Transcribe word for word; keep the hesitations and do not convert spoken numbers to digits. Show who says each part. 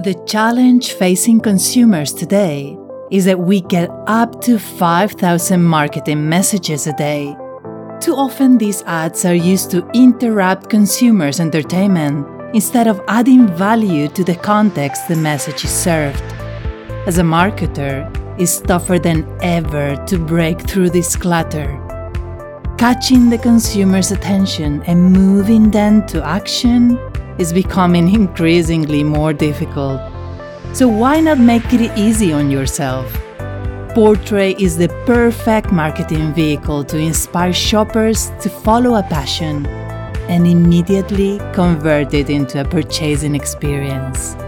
Speaker 1: The challenge facing consumers today is that we get up to five thousand marketing messages a day. Too often these ads are used to interrupt consumers' entertainment instead of adding value to the context the message is served. As a marketer, it's tougher than ever to break through this clutter. Catching the consumer's attention and moving them to action is becoming increasingly more difficult. So why not make it easy on yourself? Portray is the perfect marketing vehicle to inspire shoppers to follow a passion and immediately convert it into a purchasing experience.